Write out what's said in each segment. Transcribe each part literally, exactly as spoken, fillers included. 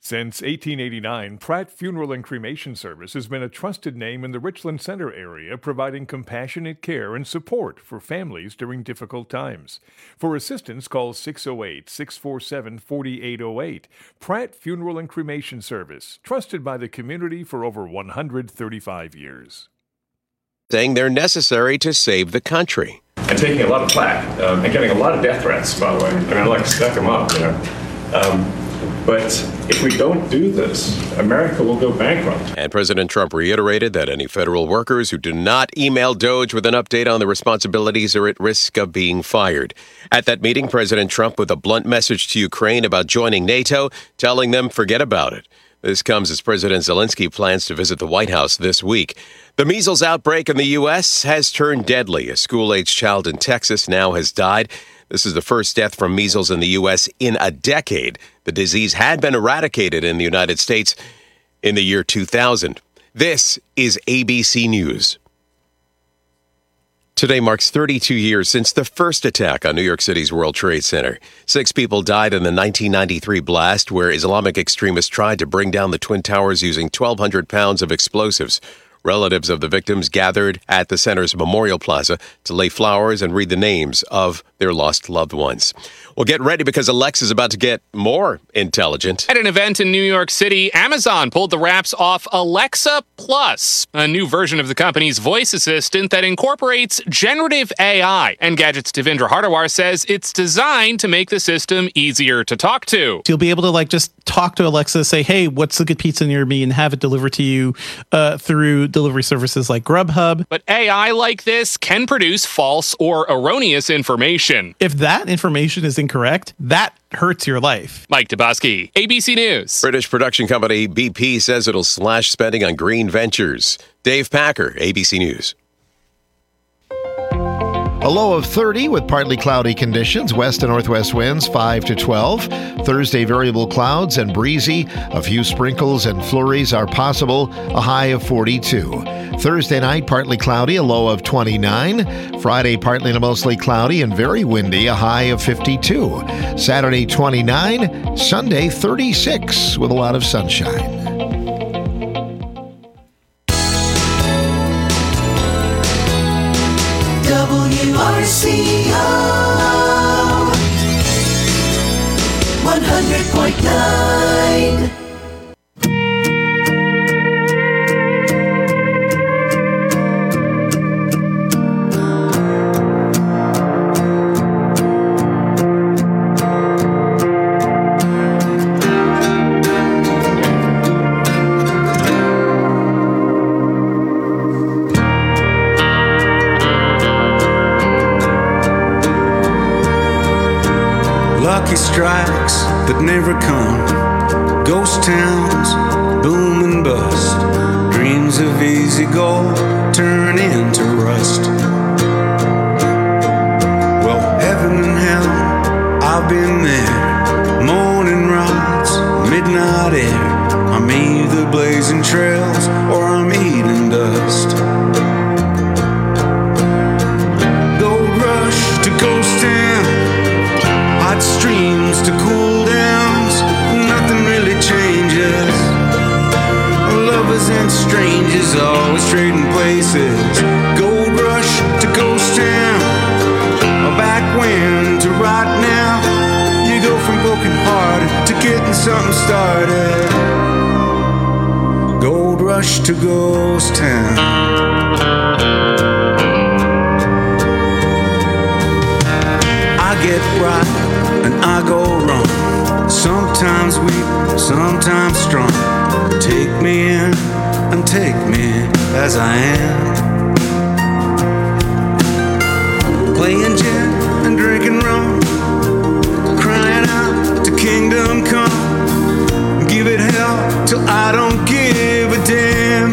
Since eighteen eighty-nine, Pratt Funeral and Cremation Service has been a trusted name in the Richland Center area, providing compassionate care and support for families during difficult times. For assistance, call six oh eight, six four seven, four eight oh eight. Pratt Funeral and Cremation Service, trusted by the community for over one hundred thirty-five years. Saying they're necessary to save the country. And taking a lot of flack, um, and getting a lot of death threats, by the way. I mean, I like to stack them up, you know. Um, But if we don't do this, America will go bankrupt. And President Trump reiterated that any federal workers who do not email DOGE with an update on their responsibilities are at risk of being fired. At that meeting, President Trump with a blunt message to Ukraine about joining NATO, telling them forget about it. This comes as President Zelensky plans to visit the White House this week. The measles outbreak in the U S has turned deadly. A school-aged child in Texas now has died. This is the first death from measles in the U S in a decade. The disease had been eradicated in the United States in the year two thousand. This is A B C News. Today marks thirty-two years since the first attack on New York City's World Trade Center. Six people died in the nineteen ninety-three blast, where Islamic extremists tried to bring down the Twin Towers using twelve hundred pounds of explosives. Relatives of the victims gathered at the center's Memorial Plaza to lay flowers and read the names of their lost loved ones. Well, get ready because Alexa's about to get more intelligent. At an event in New York City, Amazon pulled the wraps off Alexa Plus, a new version of the company's voice assistant that incorporates generative A I. Engadget's Devendra Hardawar says it's designed to make the system easier to talk to. You'll be able to like just talk to Alexa, say, hey, what's a good pizza near me, and have it delivered to you uh, through delivery services like Grubhub. But A I like this can produce false or erroneous information. If that information is incorrect, that hurts your life. Mike Toboski, A B C News. British production company B P says it'll slash spending on green ventures. Dave Packer, A B C News. A low of thirty with partly cloudy conditions, west and northwest winds five to twelve. Thursday, variable clouds and breezy. A few sprinkles and flurries are possible, a high of forty-two. Thursday night, partly cloudy, a low of twenty-nine. Friday, partly to mostly cloudy and very windy, a high of fifty-two. Saturday, twenty-nine. Sunday, thirty-six with a lot of sunshine. W R C O one hundred point nine. Lucky strikes that never come, ghost towns, boom and bust, dreams of easy gold turn into rust. Well, heaven and hell, I've been there, morning rides, midnight air, I'm either blazing trails or I'm eating dust. Gold rush to ghost town, hot streams to cool downs, nothing really changes. Lovers and strangers always trading places. Gold rush to ghost town, back when to right now. You go from broken hearted to getting something started. Gold rush to ghost town. I get right and I go wrong, sometimes weak, sometimes strong. Take me in and take me as I am, playing gin and drinking rum, crying out to kingdom come. Give it hell till I don't give a damn.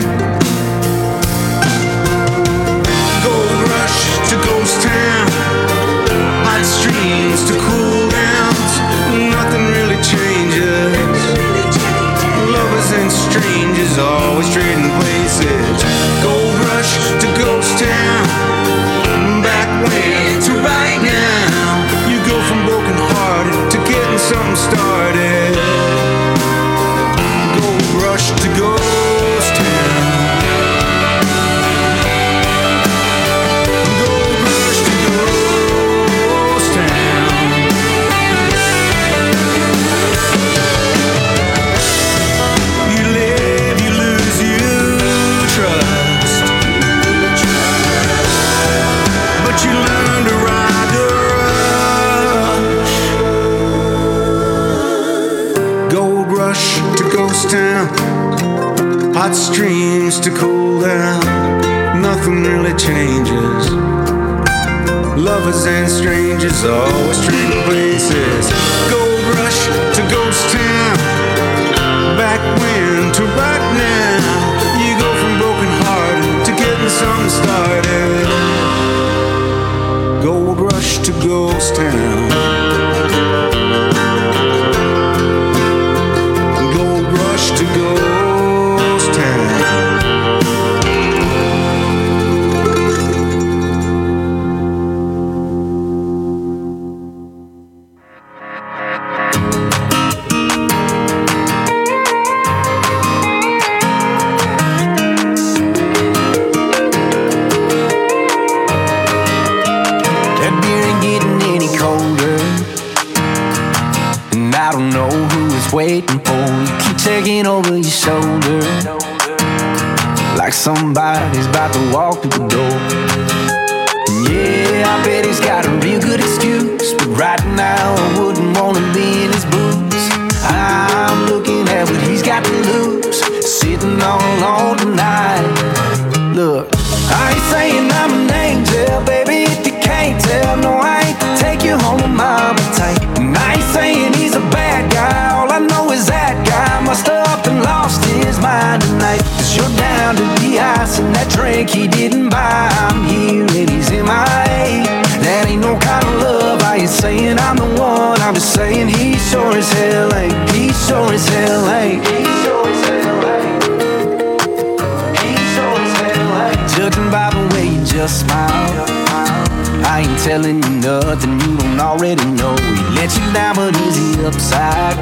Gold rush to ghost town, hot streams to cool downs, nothing really changes. Lovers and strangers always trading places. Gold rush to ghost town, back when to right now. You go from broken hearted to getting something started. Gold rush to ghost town, hot streams to cool down. Nothing really changes. Lovers and strangers always trading places. Gold rush to ghost town, back when to right now. You go from broken hearted to getting something started. Gold rush to ghost town. Gold rush to ghost town. Waiting for you, keep taking over your shoulder, like somebody's about to walk through the door. Yeah, I bet he's got a real good excuse, but right now I wouldn't wanna be in his boots. I'm looking at what he's got to lose, sitting all alone tonight. Look, I ain't saying I'm an angel, baby, if you can't tell. No, I ain't to take you home with mama tight. And I ain't saying he's a bad guy, all I know is that guy must have up and lost his mind tonight. Cause you're down to the ice and that drink he didn't buy. I'm here and he's in my A. That ain't no kind of love, I ain't saying I'm the one, I'm just saying he sure as hell ain't. He sure as hell ain't. He sure as hell ain't. He sure as hell ain't. Judging by the way you just smile, I ain't telling you nothing you don't already know. He let you down, but is he upside?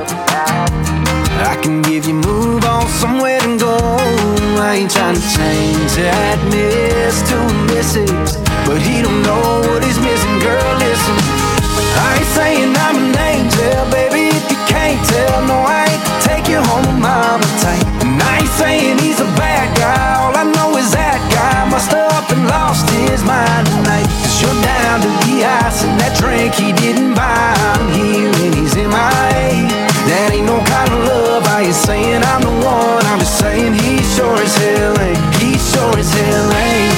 I can give you move on somewhere to go. I ain't trying to change that miss to a missus, but he don't know what he's missing. Girl, listen, I ain't saying I'm an angel, baby, if you can't tell. No, I ain't to take you home with mama tight. And I ain't saying he's a bad guy, all I know is that guy must have up and lost his mind tonight. Cause you're down to the ice and that drink he didn't buy. I'm here and he's in my A. That ain't no kind of love, I ain't saying I'm the one, I'm just saying he sure as hell ain't. He sure as hell ain't.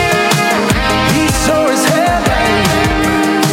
He sure as hell ain't.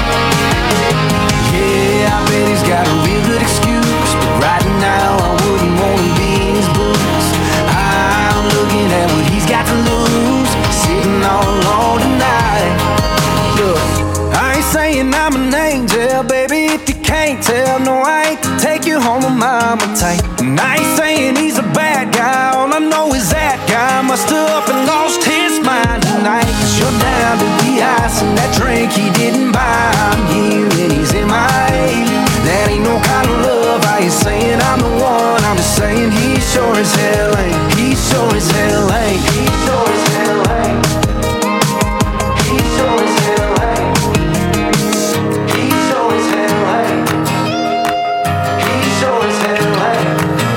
Yeah, I bet he's got a real good excuse, but right now I wouldn't wanna be in his boots. I'm looking at what he's got to lose, sitting all alone tonight. Look, I ain't saying I'm an angel, baby, if you can't tell. No, I ain't to take you home with mama tight. And I ain't saying he's a bad guy, all I know is that guy must have up and lost his mind tonight. Cause you're down to the ice and that drink he didn't buy. I'm here and he's in my A. That ain't no kind of love, I ain't saying I'm the one, I'm just saying he sure as hell ain't. He sure as hell ain't. He sure as hell ain't. He sure as hell ain't. He sure as hell ain't. He sure as hell ain't.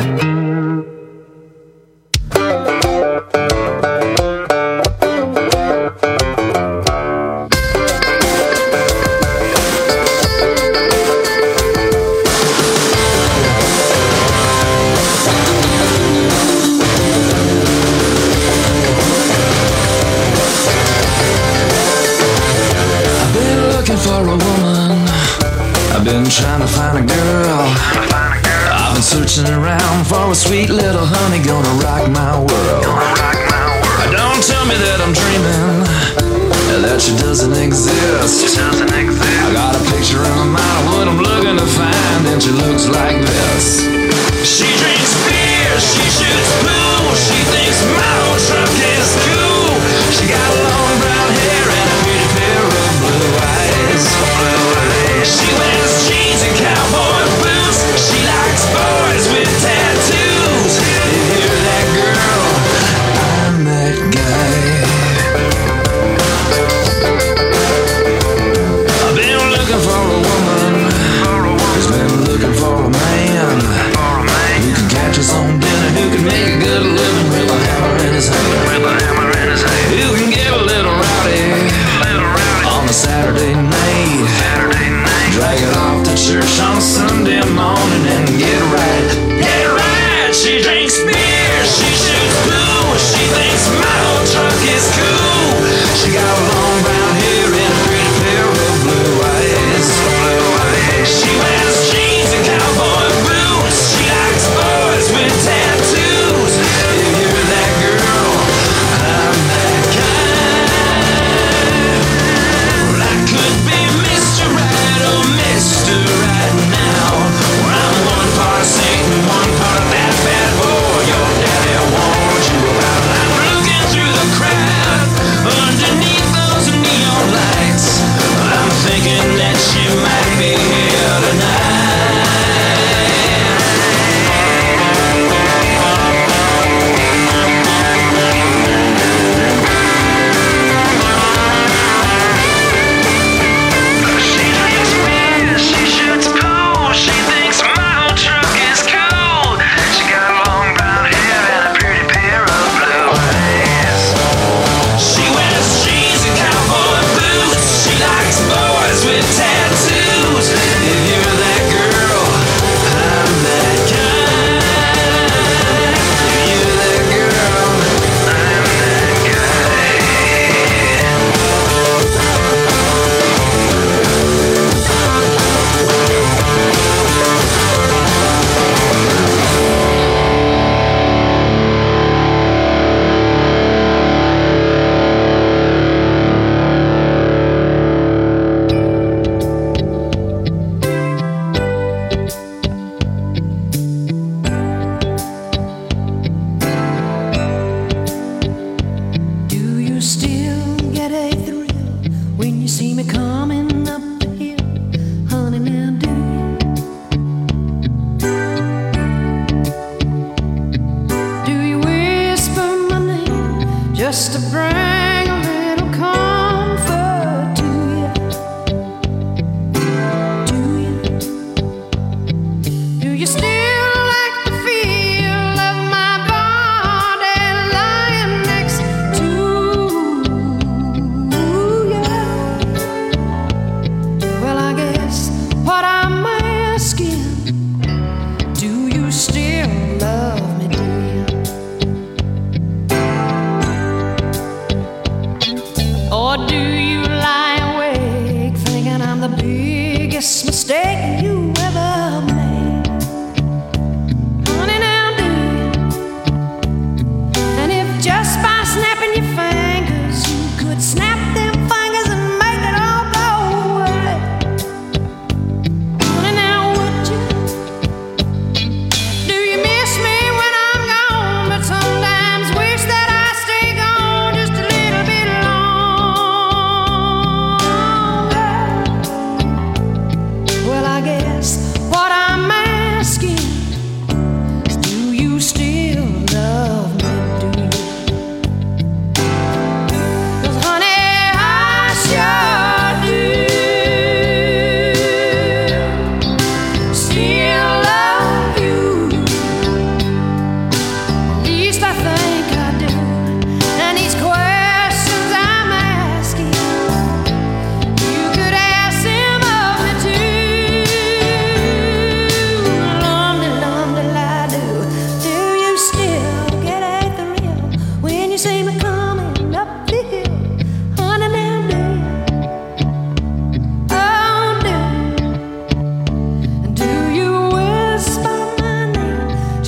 For a woman, I've been trying to find a girl. I've been searching around for a sweet little honey gonna rock my world. Don't tell me that I'm dreaming, that she doesn't exist. I got a picture in my mind of what I'm looking to find, and she looks like this. She drinks beer, she shoots pool, she thinks my old truck is cool. She got long brown hair and a pretty pair of blue eyes. She wears jeans and cowboy boots. She likes boys with tattoos. You hear that, girl? I'm that guy. I've been looking for a woman who's been looking for a man.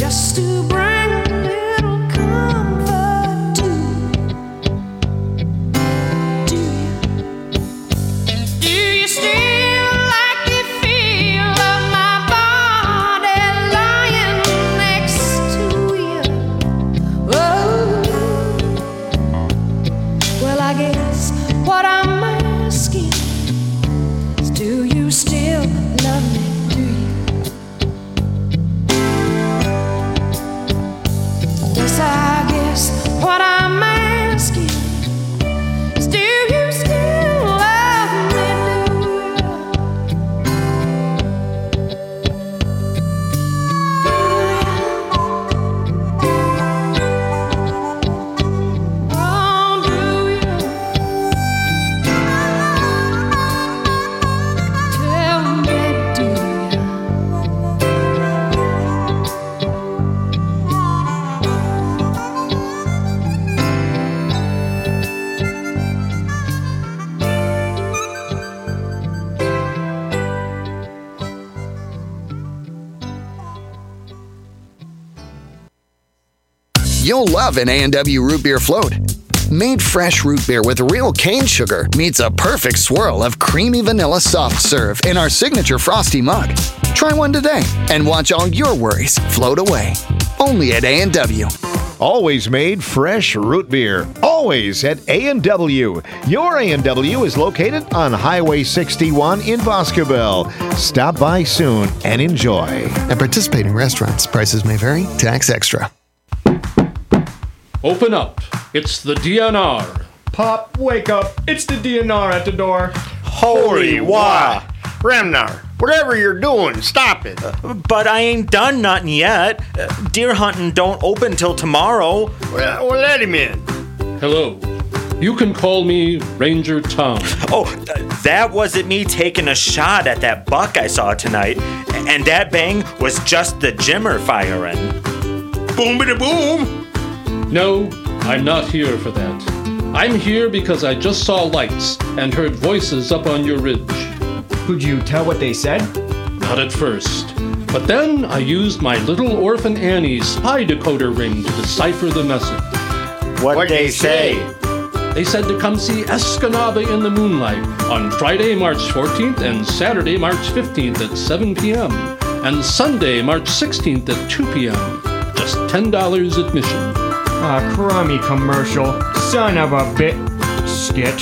just to bring a little comfort to do you? Do you still like the feel of my body lying next to you? Oh, well, I guess what I'm asking is, do you still love me? Do you? Yes, I guess what I'm asking is, do you still love me? Oh, do you? Tell me, do you? You'll love an A and W root beer float. Made fresh root beer with real cane sugar meets a perfect swirl of creamy vanilla soft serve in our signature frosty mug. Try one today and watch all your worries float away. Only at A and W. Always made fresh root beer. Always at A and W. Your A and W is located on Highway sixty-one in Boscobel. Stop by soon and enjoy. At participating restaurants, prices may vary. Tax extra. Open up. It's the D N R. Pop, wake up. It's the D N R at the door. Holy wah! Remnar, whatever you're doing, stop it. Uh, but I ain't done nothing yet. Uh, deer hunting don't open till tomorrow. Well, well, let him in. Hello. You can call me Ranger Tom. Oh, th- that wasn't me taking a shot at that buck I saw tonight. And that bang was just the Jimmer firing. Boom-a-da-boom! No, I'm not here for that. I'm here because I just saw lights and heard voices up on your ridge. Could you tell what they said? Not at first. But then I used my little orphan Annie's spy decoder ring to decipher the message. What'd, What'd they say? They said to come see Escanaba in the Moonlight on Friday, March fourteenth and Saturday, March fifteenth at seven p.m. and Sunday, March sixteenth at two p.m. Just ten dollars admission. Ah, crummy commercial. Son of a bit. Skit.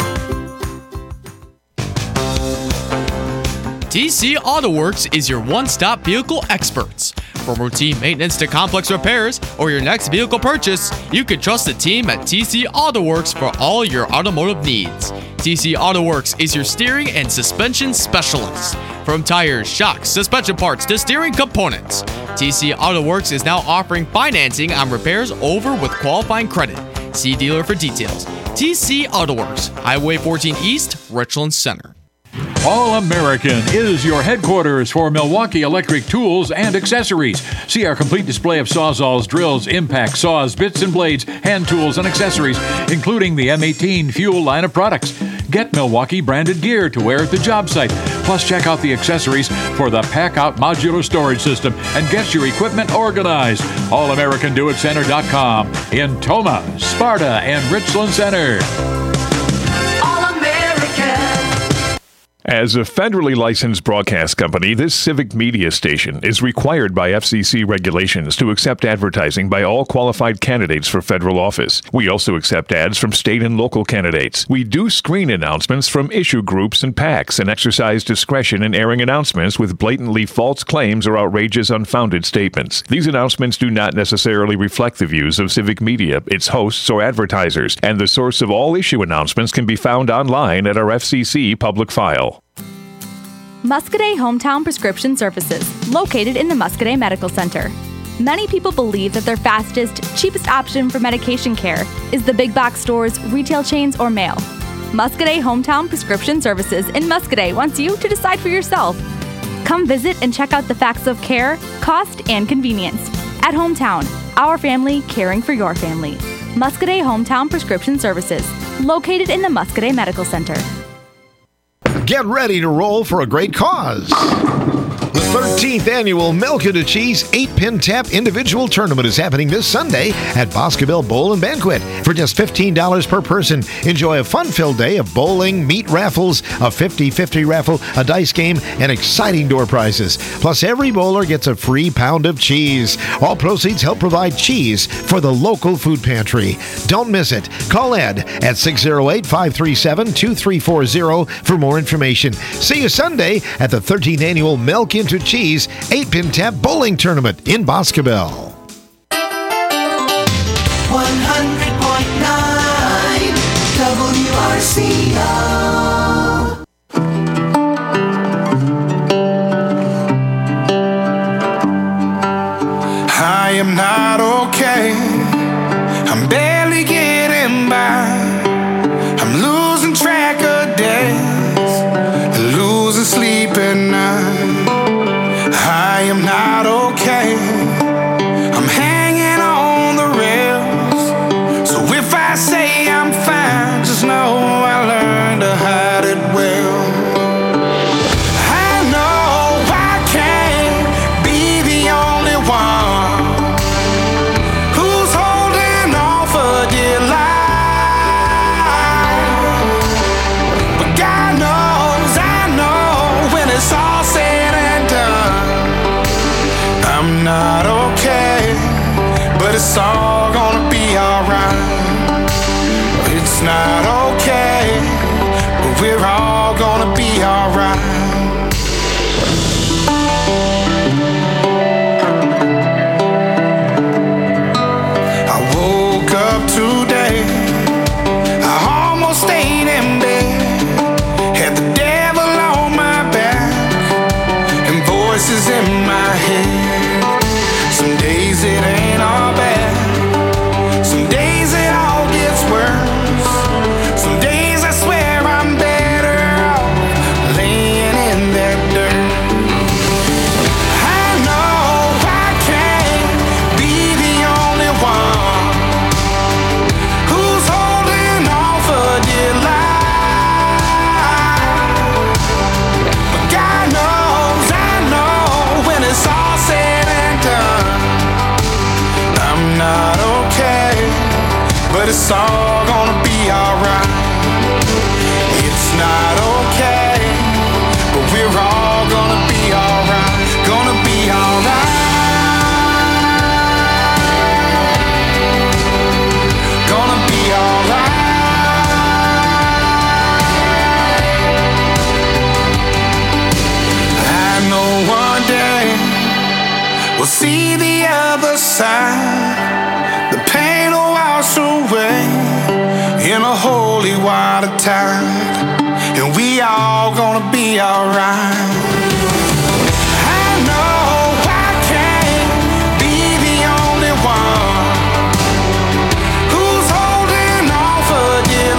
T C AutoWorks is your one-stop vehicle experts. From routine maintenance to complex repairs or your next vehicle purchase, you can trust the team at T C AutoWorks for all your automotive needs. T C AutoWorks is your steering and suspension specialist. From tires, shocks, suspension parts to steering components, T C AutoWorks is now offering financing on repairs over with qualifying credit. See dealer for details. T C AutoWorks, Highway fourteen East, Richland Center. All American is your headquarters for Milwaukee electric tools and accessories. See our complete display of sawzalls, drills, impact saws, bits and blades, hand tools, and accessories, including the M eighteen Fuel line of products. Get Milwaukee branded gear to wear at the job site. Plus, check out the accessories for the Pack Out modular storage system and get your equipment organized. all american do it center dot com in Toma, Sparta, and Richland Center. As a federally licensed broadcast company, this civic media station is required by F C C regulations to accept advertising by all qualified candidates for federal office. We also accept ads from state and local candidates. We do screen announcements from issue groups and PACs and exercise discretion in airing announcements with blatantly false claims or outrageous, unfounded statements. These announcements do not necessarily reflect the views of civic media, its hosts, or advertisers, and the source of all issue announcements can be found online at our F C C public file. Muscadet Hometown Prescription Services, located in the Muscadet Medical Center. Many people believe that their fastest, cheapest option for medication care is the big box stores, retail chains, or mail. Muscadet Hometown Prescription Services in Muscadet wants you to decide for yourself. Come visit and check out the facts of care, cost, and convenience. At Hometown, our family caring for your family. Muscadet Hometown Prescription Services, located in the Muscadet Medical Center. Get ready to roll for a great cause. The thirteenth Annual Milk and Cheese eight-Pin Tap Individual Tournament is happening this Sunday at Boscobel Bowl and Banquet. For just fifteen dollars per person, enjoy a fun-filled day of bowling, meat raffles, a fifty-fifty raffle, a dice game, and exciting door prizes. Plus, every bowler gets a free pound of cheese. All proceeds help provide cheese for the local food pantry. Don't miss it. Call Ed at six oh eight, five three seven, two three four zero for more information. See you Sunday at the thirteenth Annual Milk into Cheese eight-Pin Tap Bowling Tournament in Boscobel. one hundred point nine W R C O. I am not okay. I'm barely getting by. I'm losing track of days, losing sleep at night. I am not okay. I'm hanging on the rails. So if I say I'm fine, just know I learned to hide it well. I know I can't be the only one who's holding on for dear life. But God knows, I know when it's all said and done, I'm not okay, but it's all gonna be alright. It's not okay, but we're all gonna be alright. I woke up today, I almost stayed in bed, had the devil on my back and voices in my head. Some days it ain't all bad, some days it all gets worse. Some days I swear I'm better off laying in that dirt. I know I can't be the only one who's holding on for dear life. But God knows, I know when it's all said and done, I'm not okay, but it's all gonna be alright. It's not okay, but we're all gonna be alright. Gonna be alright. Gonna be alright. I know one day we'll see the other side. The pain will wash away in a holy water tide, and we all gonna be alright. I know I can't be the only one who's holding on for dear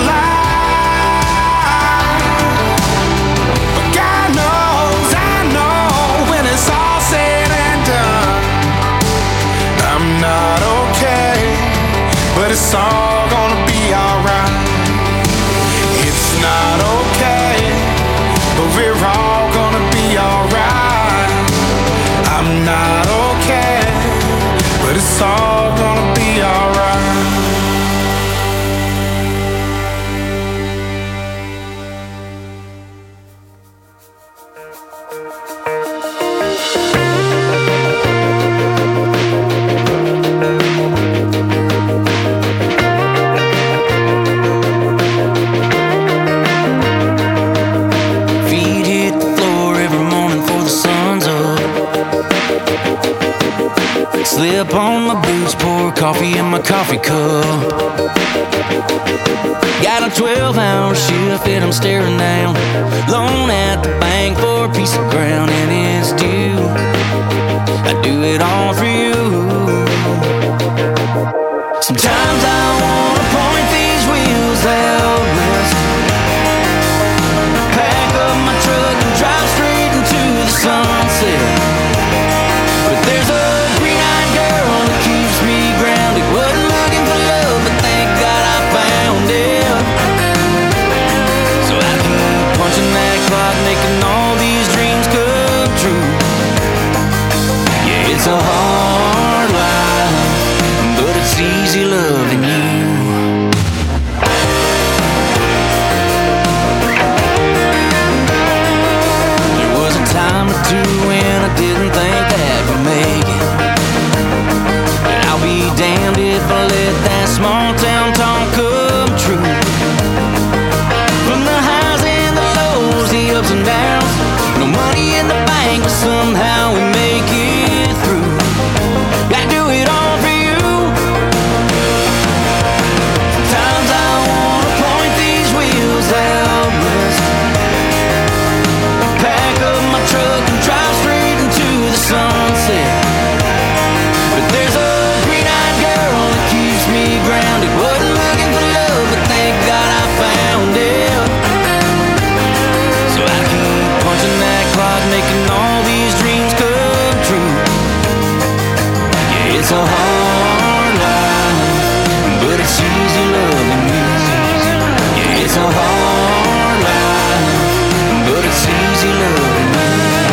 life. But God knows, I know when it's all said and done, I'm not okay, but it's all gonna be alright. It's not okay, but we're all gonna be alright. I'm not okay, but it's all gonna be alright. Feet hit the floor every morning before the sun's up. Slip on my boots, pour coffee in my coffee cup. Got a twelve hour shift and I'm staring down. Loan at the bank for a piece of ground and it's due. I do it all for you. Sometimes I wanna point these wheels out west, pack up my truck and drive straight into the sunset. But there's a green-eyed girl that keeps me grounded. Wasn't looking for love, but thank God I found it. So I keep punching that clock, making all these dreams come true. damned if I let that small town talk come true. From the highs and the lows, the ups and downs, no money in the bank, but somehow we make it through. I do it all for you. Sometimes I wanna point these wheels out west, pack up my truck and drive straight into the sunset. But there's a green-eyed girl that keeps me grounded. Wasn't looking for love, but thank God I found it. So I keep punching that clock, making all these dreams come true. Yeah, it's a hard life, but it's easy loving you. Yeah, it's a hard life, but it's easy loving you.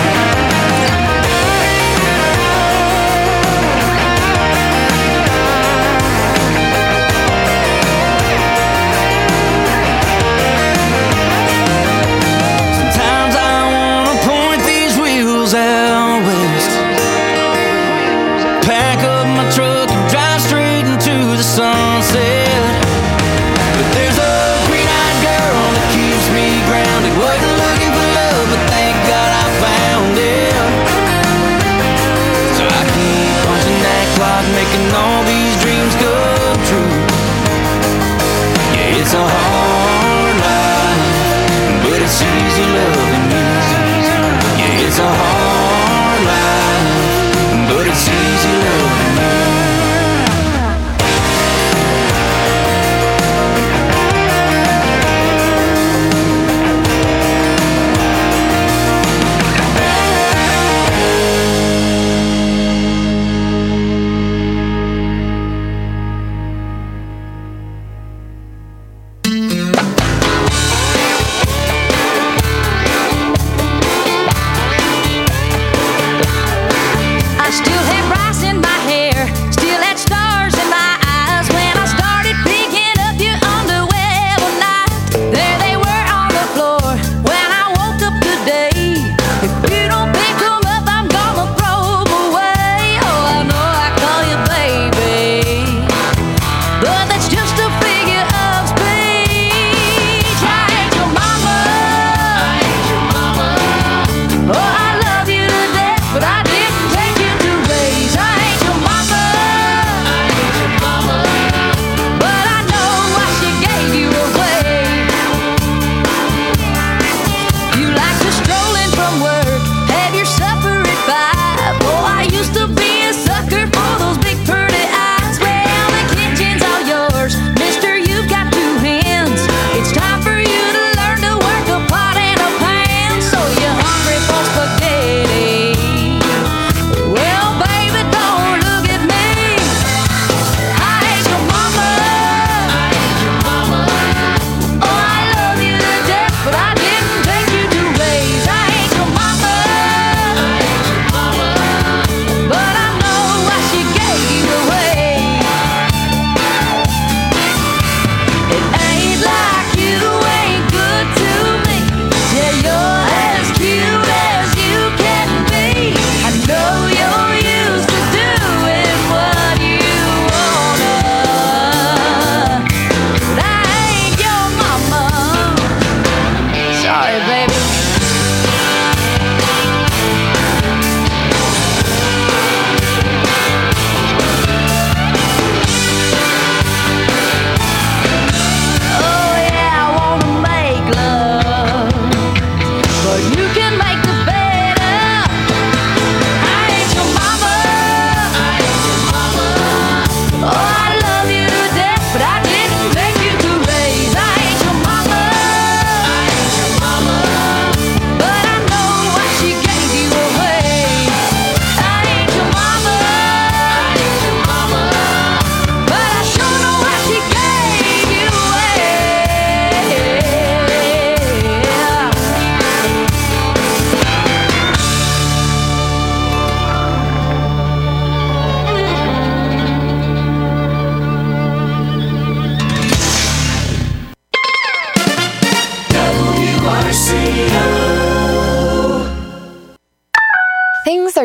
Sometimes I wanna point these wheels out west, pack up my truck and drive straight into the sunset. But there's a green-eyed girl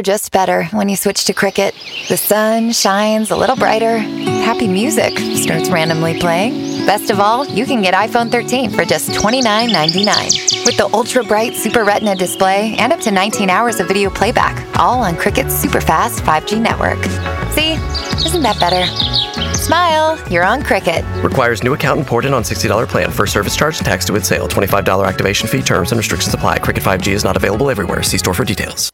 are just better when you switch to Cricket. The sun shines a little brighter. Happy music starts randomly playing. Best of all, you can get iPhone thirteen for just twenty-nine ninety-nine. With the ultra-bright Super Retina display and up to nineteen hours of video playback, all on Cricket's super-fast five G network. See? Isn't that better? Smile, you're on Cricket. Requires new account imported on sixty dollars plan. First service charge and tax due with sale. twenty-five dollars activation fee. Terms and restrictions apply. Cricket five G is not available everywhere. See store for details.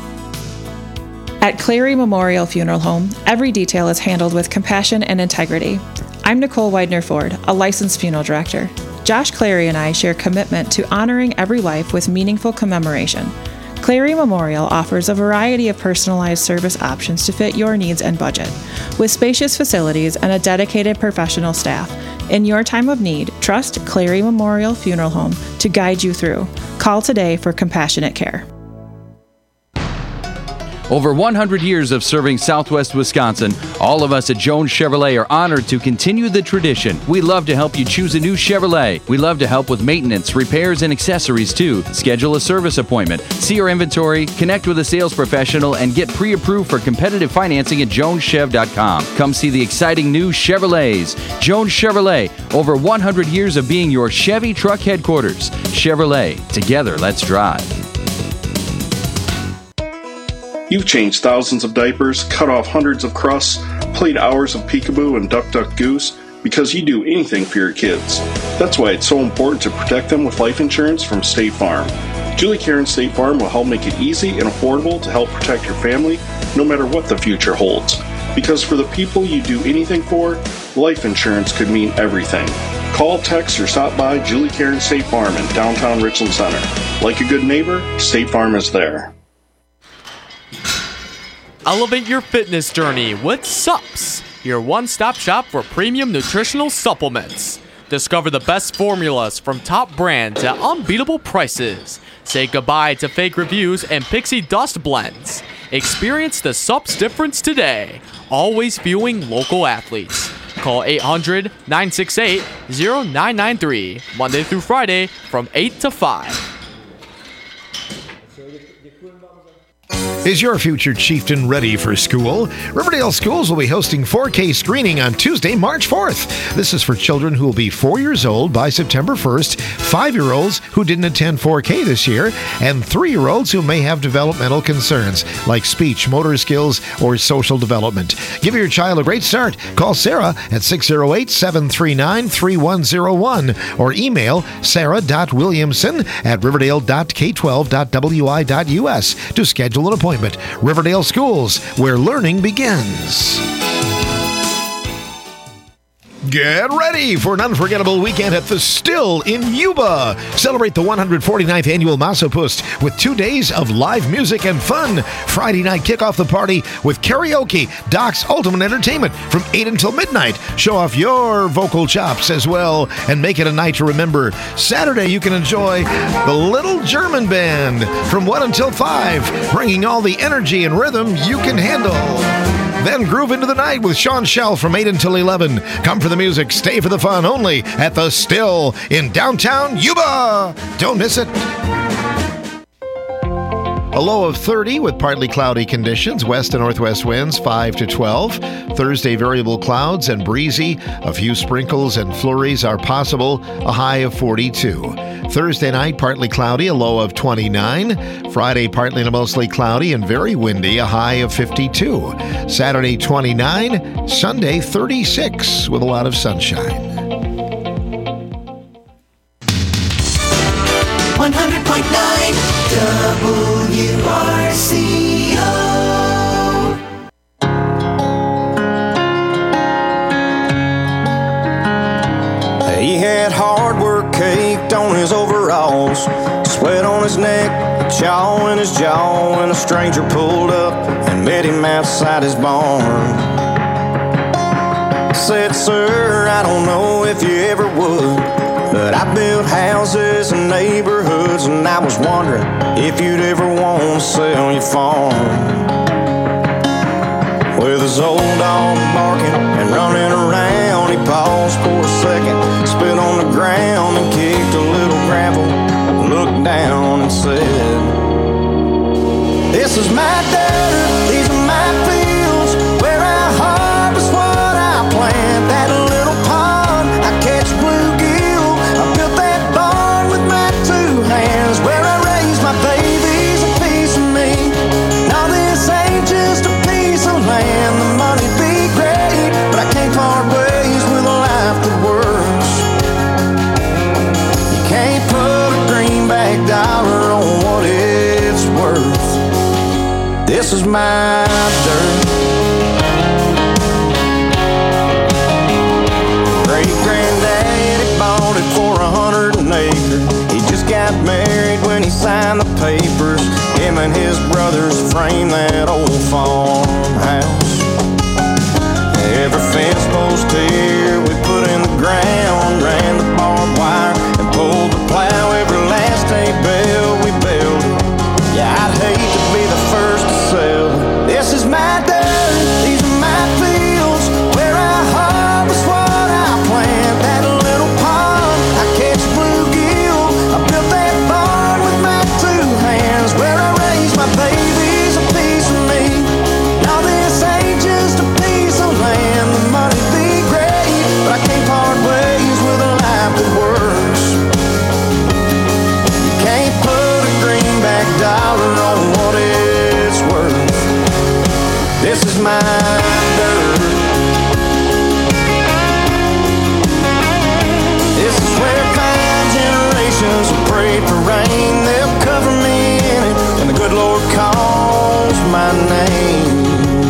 At Clary Memorial Funeral Home, every detail is handled with compassion and integrity. I'm Nicole Widener-Ford, a licensed funeral director. Josh Clary and I share commitment to honoring every life with meaningful commemoration. Clary Memorial offers a variety of personalized service options to fit your needs and budget. With spacious facilities and a dedicated professional staff, in your time of need, trust Clary Memorial Funeral Home to guide you through. Call today for compassionate care. Over one hundred years of serving Southwest Wisconsin, all of us at Jones Chevrolet are honored to continue the tradition. We love to help you choose a new Chevrolet. We love to help with maintenance, repairs, and accessories too. Schedule a service appointment, see our inventory, connect with a sales professional, and get pre-approved for competitive financing at jones chev dot com. Come see the exciting new Chevrolets. Jones Chevrolet, over one hundred years of being your Chevy truck headquarters. Chevrolet, together let's drive. You've changed thousands of diapers, cut off hundreds of crusts, played hours of peekaboo and duck duck goose because you do anything for your kids. That's why it's so important to protect them with life insurance from State Farm. Julie Karen State Farm will help make it easy and affordable to help protect your family no matter what the future holds. Because for the people you do anything for, life insurance could mean everything. Call, text, or stop by Julie Karen State Farm in downtown Richland Center. Like a good neighbor, State Farm is there. Elevate your fitness journey with S U P S, your one-stop shop for premium nutritional supplements. Discover the best formulas from top brands at unbeatable prices. Say goodbye to fake reviews and pixie dust blends. Experience the S U P S difference today. Always fueling local athletes. Call eight hundred, nine six eight, zero nine nine three, Monday through Friday from eight to five. Is your future chieftain ready for school? Riverdale Schools will be hosting four K screening on Tuesday, March fourth. This is for children who will be four years old by September first, five-year-olds who didn't attend four K this year, and three-year-olds who may have developmental concerns like speech, motor skills, or social development. Give your child a great start. Call Sarah at six oh eight, seven three nine, three one oh one or email sarah dot williamson at riverdale dot k twelve dot w i dot u s to schedule an appointment. Riverdale Schools, where learning begins. Get ready for an unforgettable weekend at the Still in Yuba. Celebrate the one hundred forty-ninth annual Massopust with two days of live music and fun. Friday night, kick off the party with karaoke, Doc's Ultimate Entertainment from eight until midnight. Show off your vocal chops as well and make it a night to remember. Saturday, you can enjoy the Little German Band from one until five, bringing all the energy and rhythm you can handle. Then groove into the night with Sean Shell from eight until eleven. Come for the music, stay for the fun, only at the Still in downtown Yuba. Don't miss it. A low of thirty with partly cloudy conditions, west and northwest winds five to twelve. Thursday, variable clouds and breezy. A few sprinkles and flurries are possible, a high of forty-two. Thursday night, partly cloudy, a low of twenty-nine. Friday, partly to mostly cloudy and very windy, a high of fifty-two. Saturday, twenty-nine. Sunday, thirty-six with a lot of sunshine. one hundred point nine W R C O. He had hard work caked on his overalls, sweat on his neck, a chaw in his jaw, and a stranger pulled up and met him outside his barn. Said, sir, I don't know if you ever would, but I built houses and neighborhoods, and I was wondering if you'd ever want to sell your farm. With his old dog barking and running around, he paused for a second, spit on the ground and kicked a little gravel, looked down and said, this This is my dirt, these are my fields, where I harvest what I plant. That little pond, I catch bluegill. I built that barn with my two hands, where I raise my babies, a piece of me. Now this ain't just a piece of land. The money be great, but I can't part ways with a life that works. You can't put a greenback dollar on what it's worth. This is my dirt. Great granddaddy bought it for a hundred an acre. He just got married when he signed the papers. Him and his brothers framed that old farmhouse. Every fence post here we put in the ground, ran the barbed wire and pulled the plow. Every last hay bale we built it. Yeah, I'd hate to be the first to sell. This is my dirt, these are my fields, where I harvest what I plant. That little pond, I catch bluegill. I built that barn with my two hands, where I raise my babies, a piece of me. Now this ain't just a piece of land. The money be great, but I can't part ways with a life that works. You can't put a greenback dollar on what it's worth. This is my dirt. This is where five generations have prayed for rain. They'll cover me in it when the good Lord calls my name.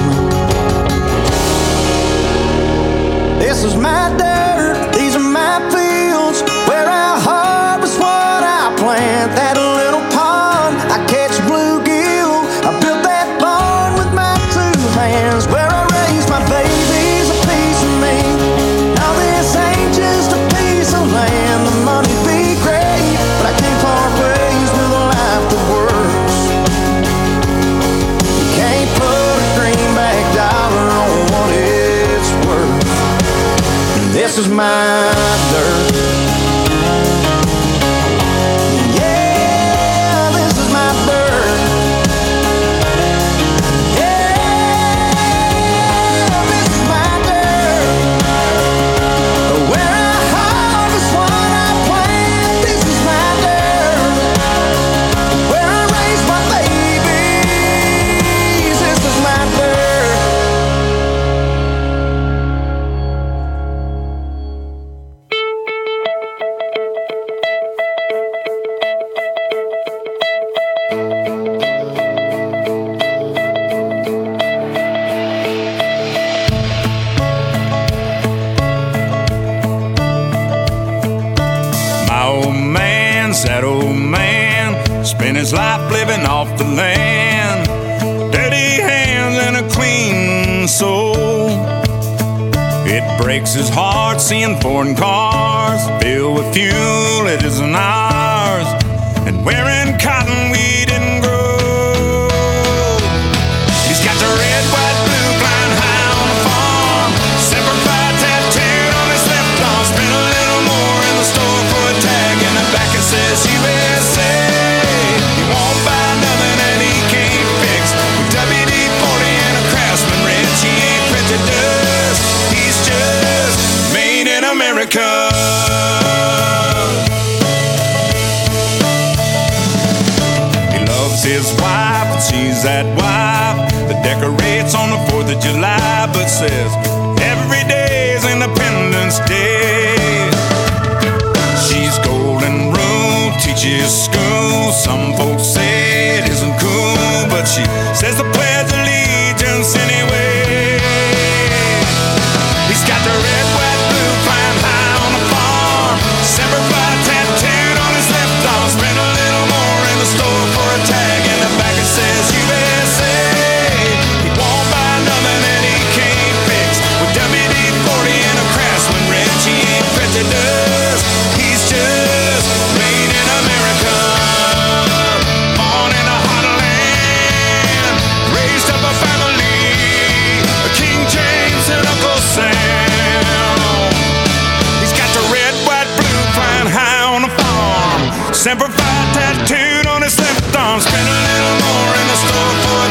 This is my dirt, these are my fields, where I harvest what I plant. That little pond, I catch bluegill. I built that barn with my two hands, where I raise my babies, a piece of me. Now this ain't just a piece of land. The money be great, but I can't part ways with a life that works. You can't put a greenback dollar on what it's worth. This is my dirt. Yeah, this is my dirt. Yeah, this is my dirt. Where I harvest what I plant. This is my dirt. Where I raise my babies. This is my dirt. My old man, sad old man, spent his life living off the land. Dirty hands and a clean soul. It breaks his heart seeing foreign cars filled with fuel it isn't ours, and wearing cotton we didn't grow. He's got the red, white, blue flying high on the farm, Semper Fi tattooed on his left arm. Spent a little more in the store for a tag, in the back it says U S A. He won't buy nothing that he can't fix. With W D forty and a Craftsman wrench, he ain't printed dust. He's just made in America. He loves his wife and she's that wife that decorates on the fourth of July, but says every day is Independence Day. She's golden rule, teaches school. Some folks say it isn't cool, but she says the Pledge of Allegiance anyway. He's got the red, white, blue flying high on the farm, Semper Fi tattooed on his left arm. Spent a little more in the store for a tag, in the back it says U S A. He won't buy nothing that he can't fix. With W D forty and a Craftsman wrench, he ain't printed dust. He's just made in America. Born in a heartland, raised up a family, King James and Uncle Sam. He's got the red, white, blue flying high on the farm, Semper Fi tattooed on his left arm. Spent a little more in the store for a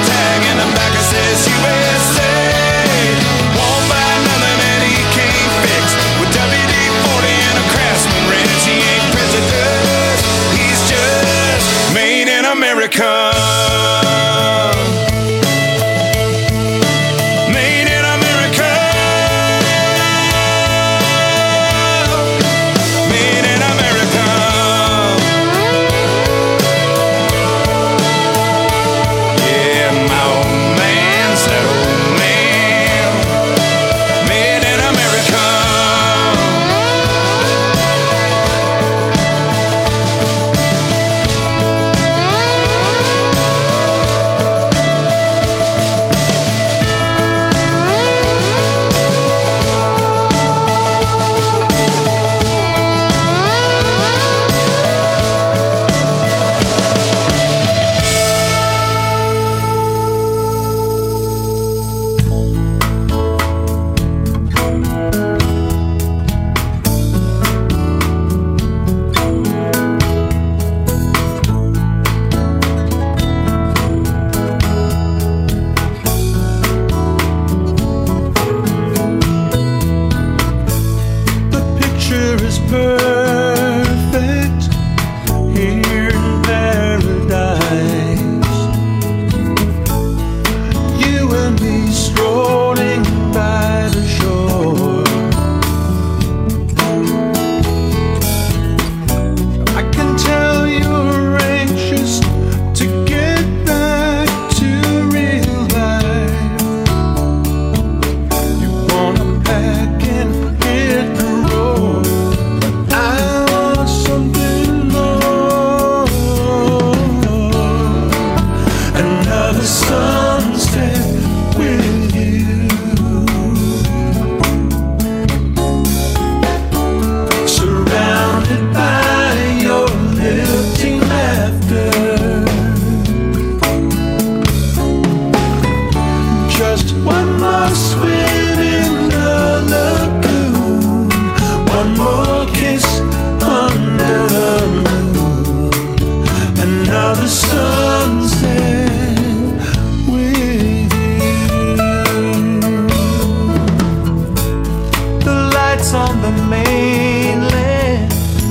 on the mainland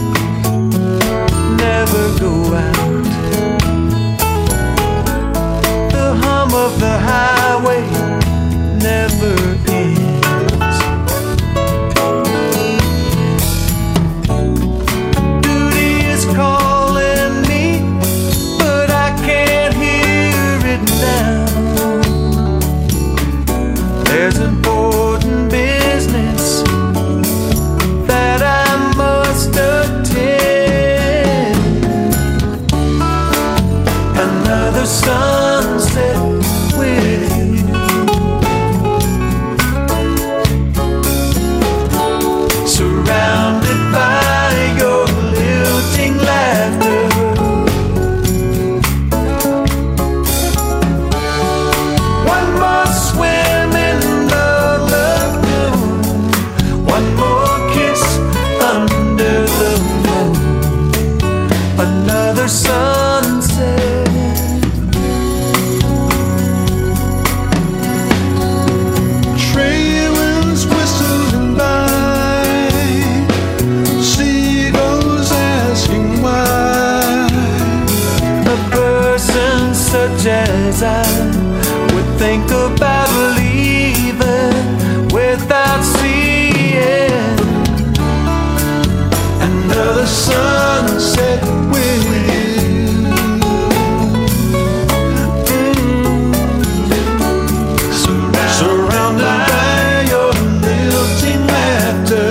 never go out. The hum of the highway never ends. Duty is calling me, but I can't hear it now. There's important business that I must attend. Another sunset with you, surrounded by your lilting laughter. One more swim in the lagoon, one more kiss under the moon, another sunset. Trade winds whistling by, seagulls asking why. A person such as I would think about leaving without seeing another sunset with you. Mm. Surrounded by your lilting laughter.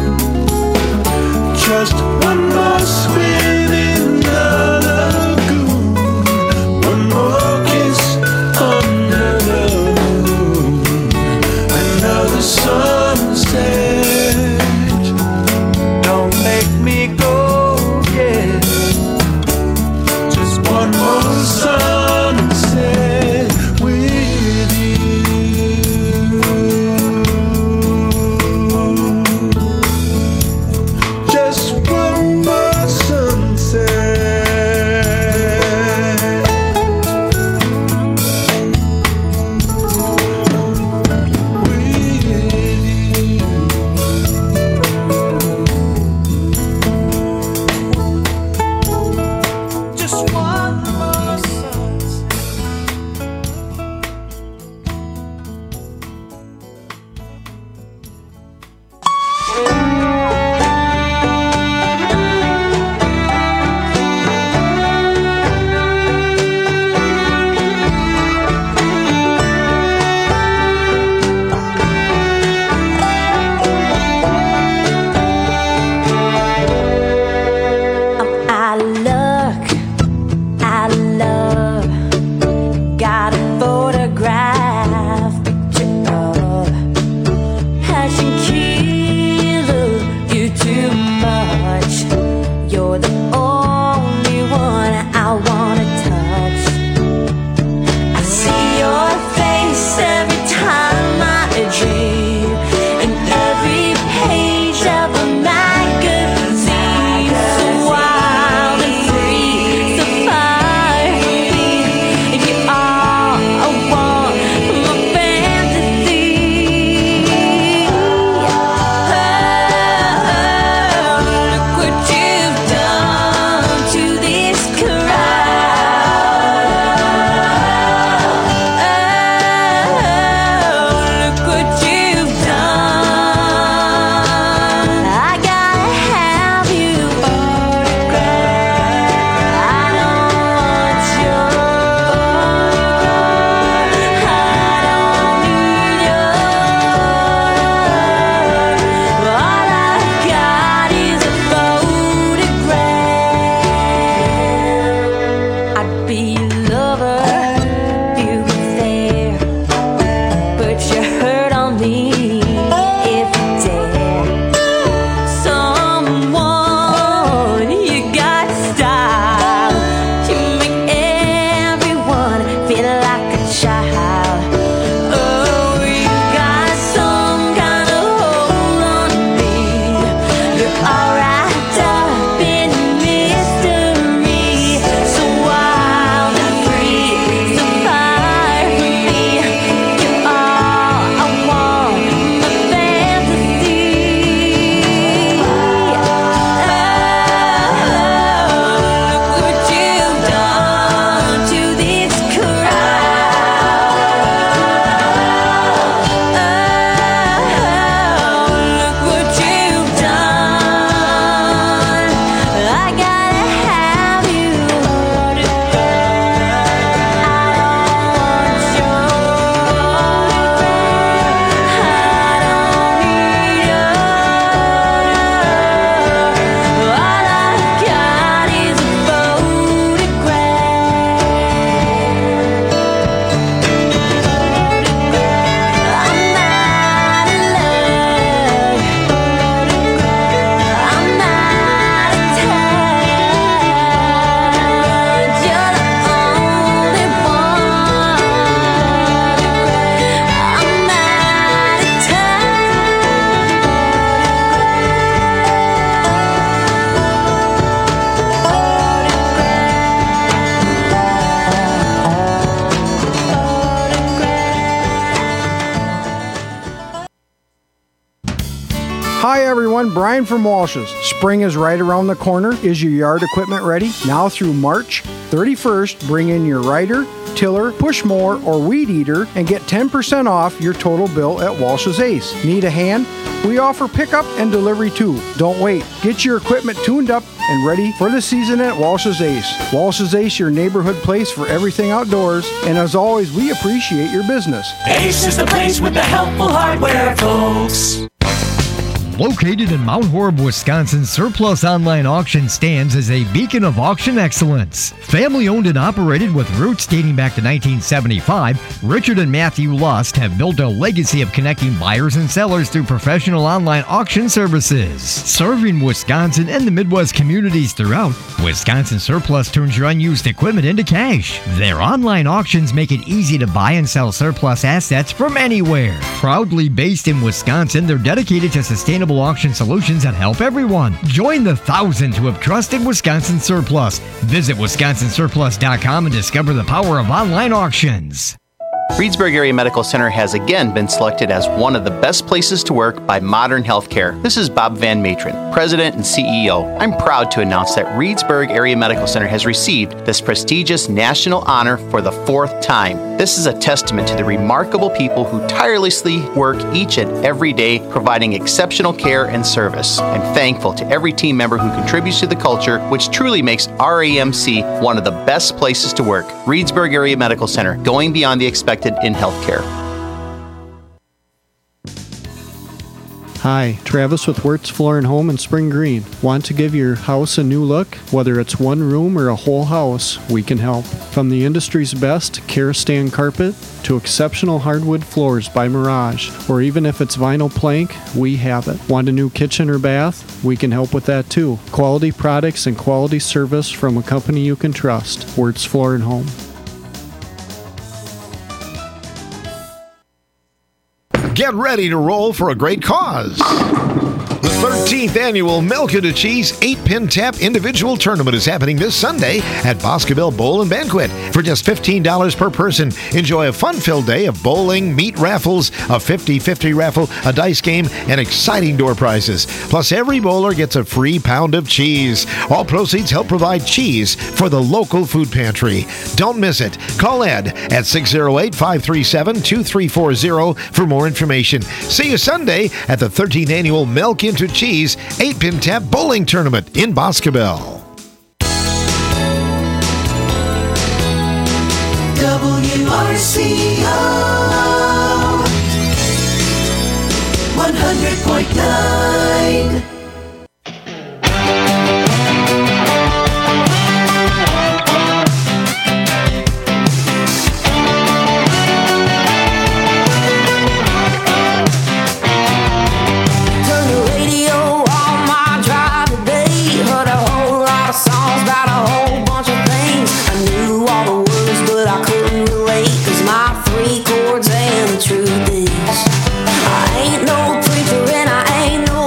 Just one more swim in the lagoon, Hi everyone, Brian from Walsh's. Spring is right around the corner. Is your yard equipment ready? Now through March thirty-first, bring in your rider, tiller, push mower, or weed eater and get ten percent off your total bill at Walsh's Ace. Need a hand? We offer pickup and delivery too. Don't wait. Get your equipment tuned up and ready for the season at Walsh's Ace. Walsh's Ace, your neighborhood place for everything outdoors. And as always, we appreciate your business. Ace is the place with the helpful hardware, folks. Located in Mount Horeb, Wisconsin, Surplus Online Auction stands as a beacon of auction excellence. Family owned and operated with roots dating back to nineteen seventy-five, Richard and Matthew Lust have built a legacy of connecting buyers and sellers through professional online auction services. Serving Wisconsin and the Midwest communities throughout, Wisconsin Surplus turns your unused equipment into cash. Their online auctions make it easy to buy and sell surplus assets from anywhere. Proudly based in Wisconsin, they're dedicated to sustainable auction solutions that help everyone. Join the thousands who have trusted Wisconsin Surplus. Visit wisconsin surplus dot com and discover the power of online auctions. Reedsburg Area Medical Center has again been selected as one of the best places to work by Modern Healthcare. This is Bob Van Matron, President and C E O. I'm proud to announce that Reedsburg Area Medical Center has received this prestigious national honor for the fourth time. This is a testament to the remarkable people who tirelessly work each and every day providing exceptional care and service. I'm thankful to every team member who contributes to the culture, which truly makes R A M C one of the best places to work. Reedsburg Area Medical Center, going beyond the expected in healthcare. Hi, Travis with Wirtz Floor and Home in Spring Green. Want to give your house a new look? Whether it's one room or a whole house, we can help. From the industry's best Karastan carpet to exceptional hardwood floors by Mirage, or even if it's vinyl plank, we have it. Want a new kitchen or bath? We can help with that too. Quality products and quality service from a company you can trust. Wirtz Floor and Home. Get ready to roll for a great cause. The thirteenth annual Milk It to Cheese eight-Pin Tap Individual Tournament is happening this Sunday at Boscoville Bowl and Banquet. For just fifteen dollars per person, enjoy a fun-filled day of bowling, meat raffles, a fifty-fifty raffle, a dice game, and exciting door prizes. Plus, every bowler gets a free pound of cheese. All proceeds help provide cheese for the local food pantry. Don't miss it. Call Ed at six oh eight, five three seven, two three four zero for more information. See you Sunday at the thirteenth annual Milk Into Cheese eight-Pin Tap Bowling Tournament in Boscoville. W R C O one hundred point nine. Truth is, I ain't no preacher and I ain't no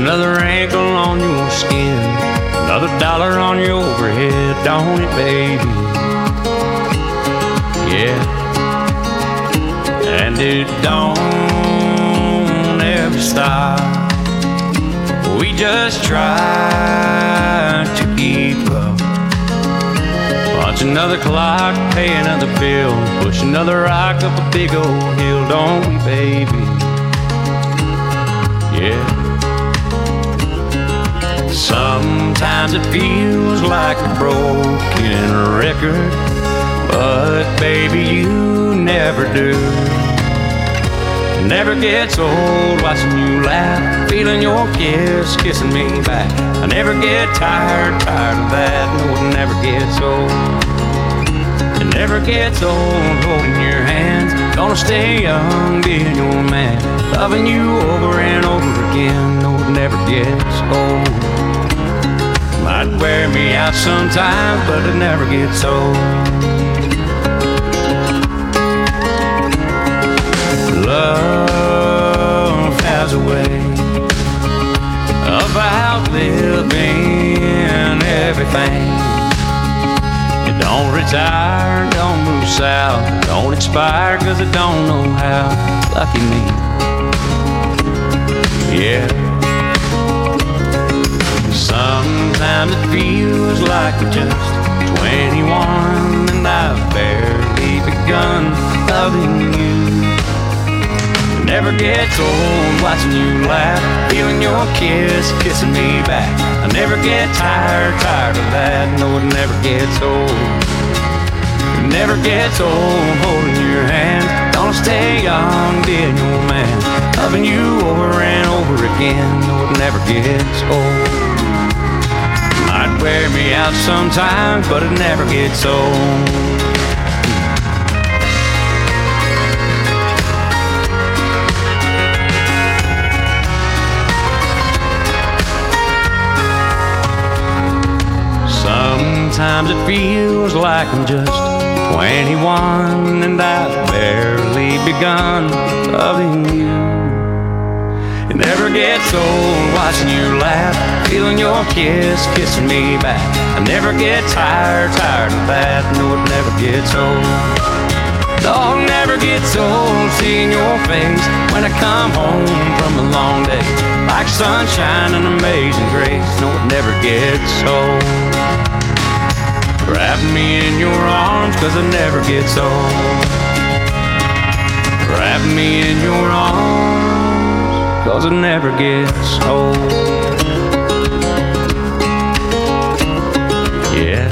another wrinkle on your skin, another dollar on your overhead, don't it, baby? Yeah. And it don't ever stop. We just try to keep up. Watch another clock, pay another bill, push another rock up a big old hill, don't we, baby? Yeah. Sometimes it feels like a broken record, but baby, you never do. It never gets old watching you laugh, feeling your kiss, kissing me back. I never get tired, tired of that. No, it never gets old. It never gets old holding your hands. Gonna stay young, being your man, loving you over and over again. No, it never gets old. Might wear me out sometimes, but it never gets old. Love has a way of outliving everything. It don't retire, don't move south, don't expire, cause it don't know how. Lucky me. Yeah. Sometimes it feels like we're just twenty-one and I've barely begun loving you. It never gets old watching you laugh, feeling your kiss, kissing me back. I never get tired, tired of that. No, it never gets old. It never gets old holding your hand. Gonna stay young, being your man, loving you over and over again. No, it never gets old. Might wear me out sometimes, but it never gets old. Sometimes it feels like I'm just twenty-one and I've barely begun loving you. It never gets old watching you laugh, feeling your kiss, kissing me back. I never get tired, tired of that. No, it never gets old. No, it never gets old seeing your face when I come home from a long day, like sunshine and amazing grace. No, it never gets old. Wrap me in your arms, cause it never gets old. Wrap me in your arms, cause it never gets old. Yeah.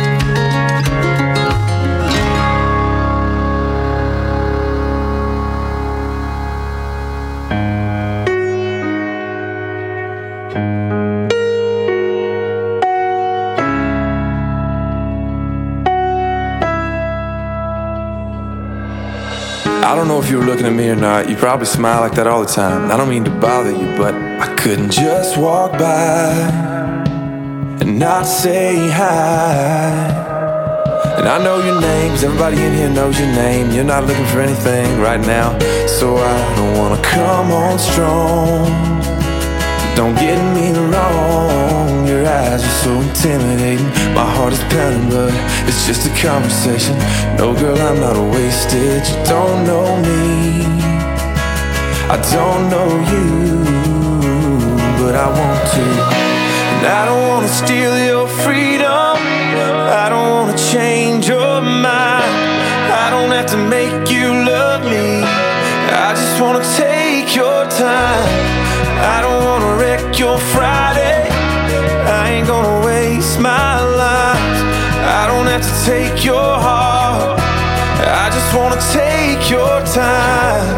I don't know if you were looking at me or not. You probably smile like that all the time. I don't mean to bother you, but I couldn't just walk by and not say hi. And I know your name, cause everybody in here knows your name. You're not looking for anything right now, so I don't wanna come on strong. Don't get me wrong, your eyes are so intimidating. My heart is pounding, but it's just a conversation. No, girl, I'm not wasted. You don't know me, I don't know you, but I want to. And I don't want to steal your freedom, I don't want to change your mind. I don't have to make you love me, I just want to take your time. I don't wanna wreck your Friday, I ain't gonna waste my life. I don't have to take your heart, I just wanna take your time.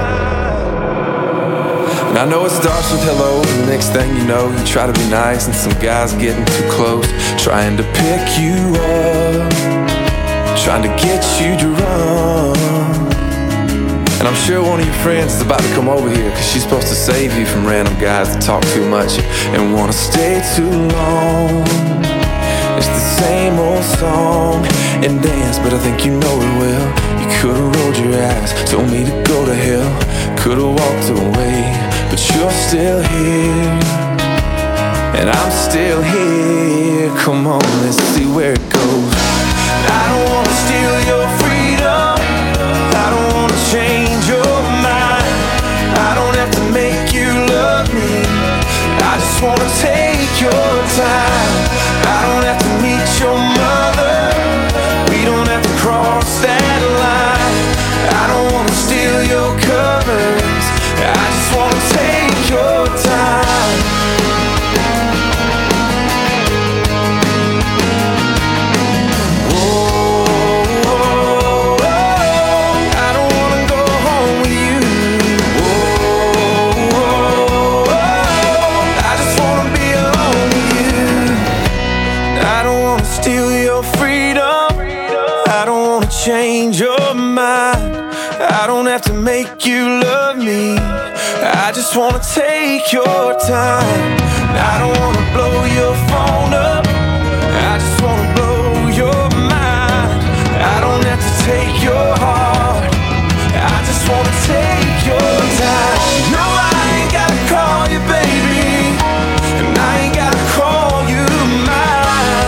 And I know it starts with hello, and the next thing you know, you try to be nice, and some guy's getting too close, trying to pick you up, trying to get you to run. And I'm sure one of your friends is about to come over here, cause she's supposed to save you from random guys that talk too much and wanna stay too long. It's the same old song and dance, but I think you know it well. You could've rolled your eyes, told me to go to hell, could've walked away, but you're still here. and I'm still here. Come on, let's see where it goes. I don't wanna steal your freedom, I don't wanna change your mind, I don't have to make you love me, I just wanna take your time. I don't have to meet your mother, we don't have to cross that line. I don't wanna steal your covers, I just wanna take your time. Oh, oh, oh, I don't wanna go home with you. Oh, oh, oh, I just wanna be alone with you. I don't wanna steal your freedom, I don't wanna change your mind, I don't have to make you love me, I just wanna take your time. I don't wanna blow your phone up,